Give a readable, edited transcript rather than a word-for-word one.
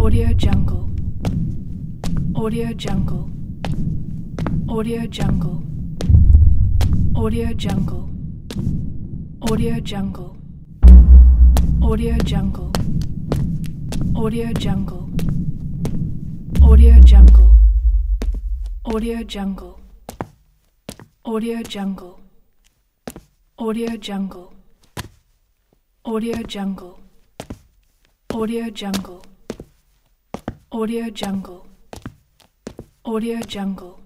Audio Jungle. Audio Jungle. Audio Jungle. Audio Jungle. Audio Jungle. Audio Jungle. Audio Jungle. Audio Jungle. Audio Jungle. Audio Jungle. Audio Jungle. Audio Jungle. Audio Jungle. Audio Jungle. Audio Jungle.